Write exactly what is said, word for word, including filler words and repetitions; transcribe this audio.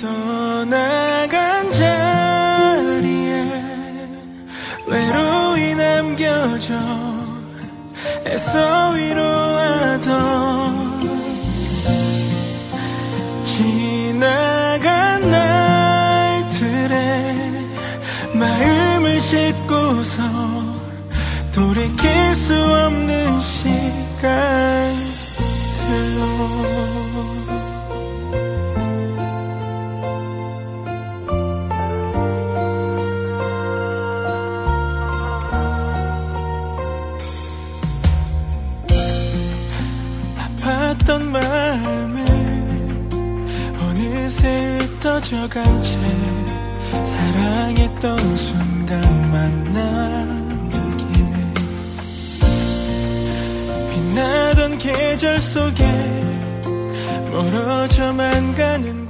떠나간 자리에 외로이 남겨져 애써 위로하던 지나간 날들의 마음을 싣고서 돌이킬 수 없는 시간들로 아팠던 마음을 어느새 흩어져간 채 사랑했던 순간만 남기네. 빛나던 계절 속에 멀어져만 가는